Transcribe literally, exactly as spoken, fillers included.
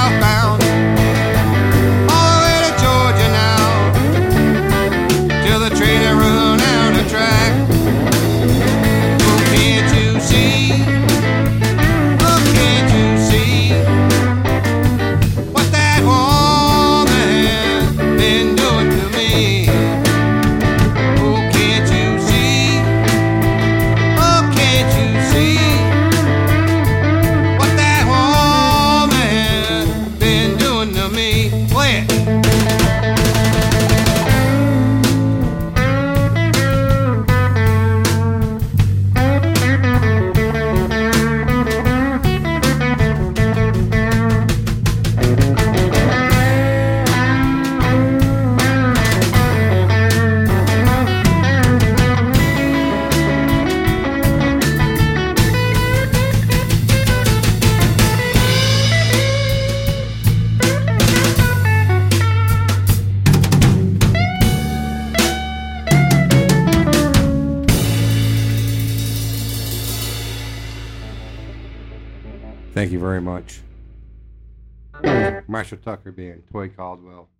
southbound, all the way to Georgia now, till the train had run out of track. Oh, can't you see? Oh, can't you see what that woman's been doing to me? Oh, can't you see? Oh, can't you see what that woman's been doing to me? Play it. Thank you very much. Marshall Tucker Band, Toy Caldwell.